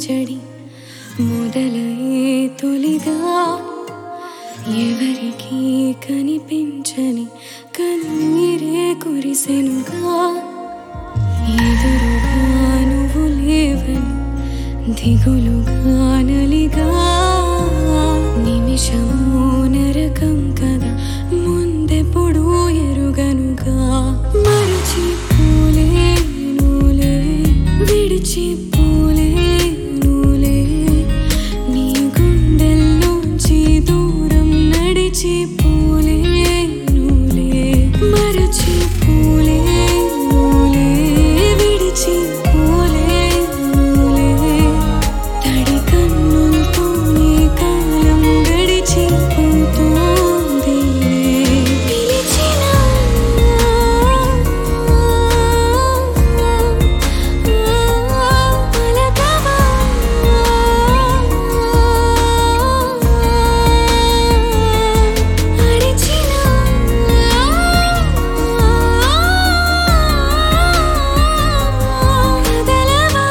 అలజడి మొదలయ్యే తొలిగా ఎవరికి కనిపించని కన్నీరే కురిసెనుగా ఎదురుగా నువ్వు లేవని దిగులుగా నలిగా నిమిషము నరకం కదా ముందెప్పుడు ఎరుగనుగా మరచిపోలేనులే విడిచిపోలేనులే నీ గుండెల్లోంచి దూరం నడిచిపోలేనులే మరచిపోలేనులే విడిచిపోలేనులే తడి కన్నులతో నీ కాలం గడిచిపోతోంది పిలిచినా పలకవా అరిచినా కదలవా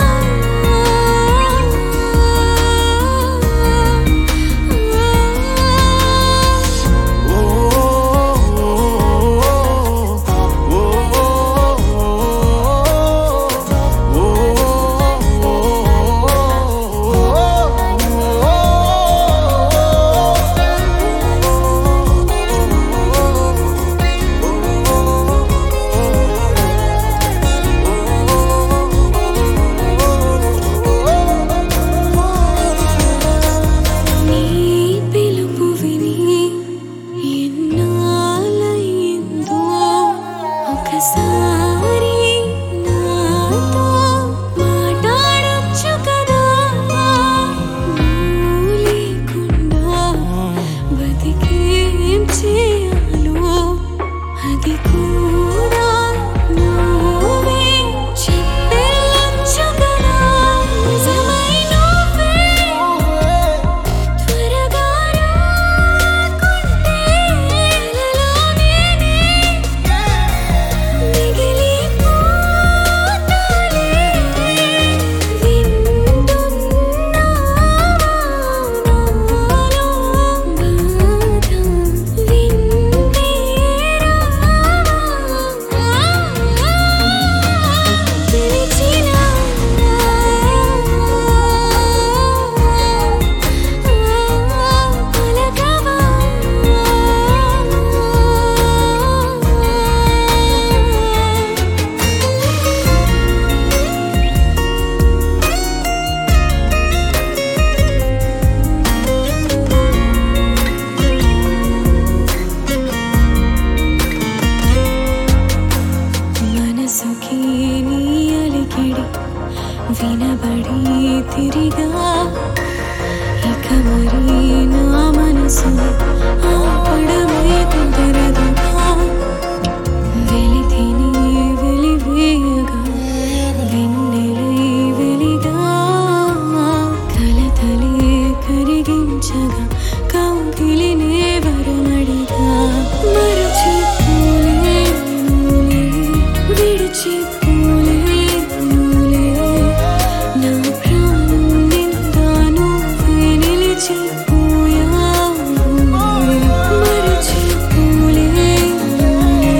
నీ పిలుపు విని ఎన్నాళ్ళయిందో ఒకసారి నాతో మాట్లాడొచ్చు కదా నువ్వు లేకుండా బతికేం చేయాలో అది కూడా నువ్వే చెప్పేయొచ్చు కదా నిజమై నువ్వే త్వరగా రాకుంటే కలలోనే మిగిలిపోతాలే వింటున్నావా నాలో బాధ వింటే పిలిచినా పలకవా మనసుకి నీ అలికిడి వినబడి తిరిగా ఇక మరి నా మనసుని ఆపడమే కుదరదుగా వెలితిని వెలివేయగా వెన్నెలై వెలిగా కలతలే కరిగించగా కౌగిలినే వరమడిగా మరచిపోలేనులే విడిచిపోలేనులే నా ప్రాణం నిండా నువ్వే నిలిచిపోయావు మరచిపోలేనులే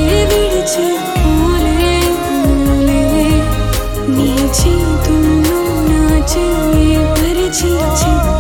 విడిచిపోలేనులే నీ చేతుల్లో నా చెయ్యి పరిచి